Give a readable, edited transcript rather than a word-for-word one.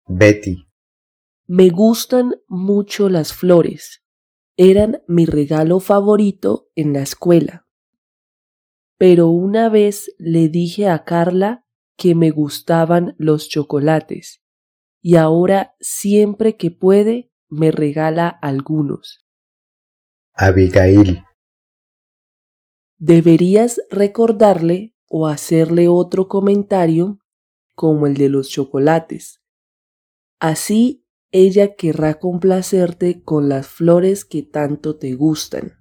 Betty. Me gustan mucho las flores. Eran mi regalo favorito en la escuela. Pero una vez le dije a Carla que me gustaban los chocolates y ahora siempre que puede me regala algunos. Abigail. Deberías recordarle o hacerle otro comentario como el de los chocolates. Así ella querrá complacerte con las flores que tanto te gustan.